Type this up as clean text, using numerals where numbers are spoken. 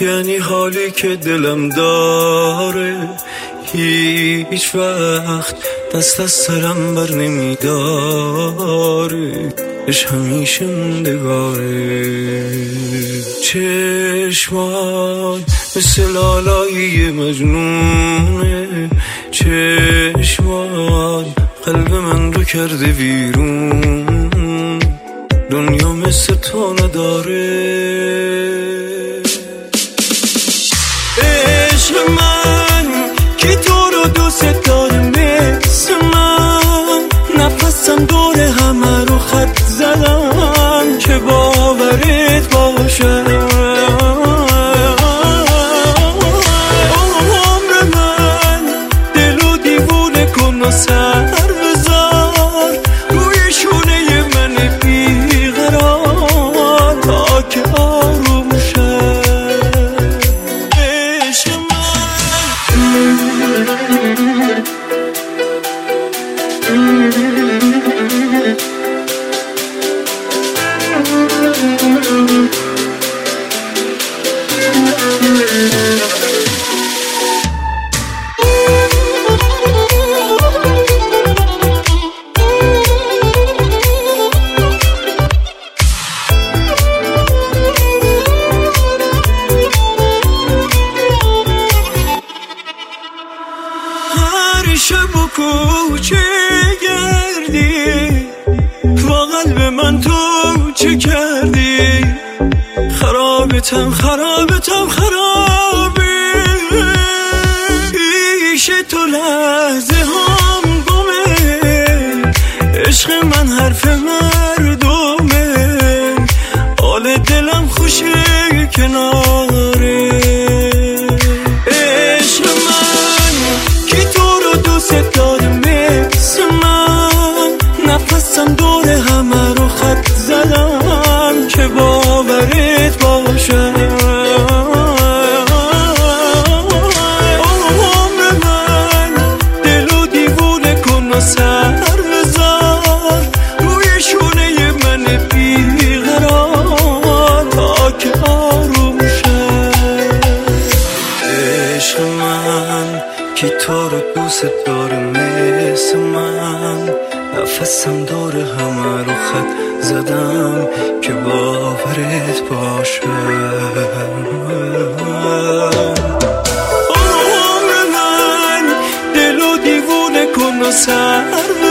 یعنی حالی که دلم داره هیچ وقت دست از سرم بر نمیداره، اش همیشه موندگاره. چشمات مثل لالایی مجنونه، چشمات قلب من رو کرده بیرون، دنیا مثل تو نداره. عشق من که تو رو دوست داره مثل من، نفسم دور همه رو خط زدم که باورت باشه. عمر من دلو دیوونه کن و سر بذار روی شونه من بیقرار تا که آروم شه. عشق هر شب و کوچه گردی با قلب من تو چه کردی؟ خرابتم خرابتم خرابی، پیش تو لحظه هم گمه، عشق من حرف مردمه، حال دلم خوشه کناره. عشق من که تو رو دوست داره مثل من، نفسم دور همه رو خط زدم که باورت باشه. عمر من دلو دیوونه کن و سر بذار روی شونه من بیقرار تا که آروم شه. عشق من که تو رو دوست داره مثل من، نفسم دور همه رو خط زدم که باورت باشه. عمر من دلو دیوونه کن و سر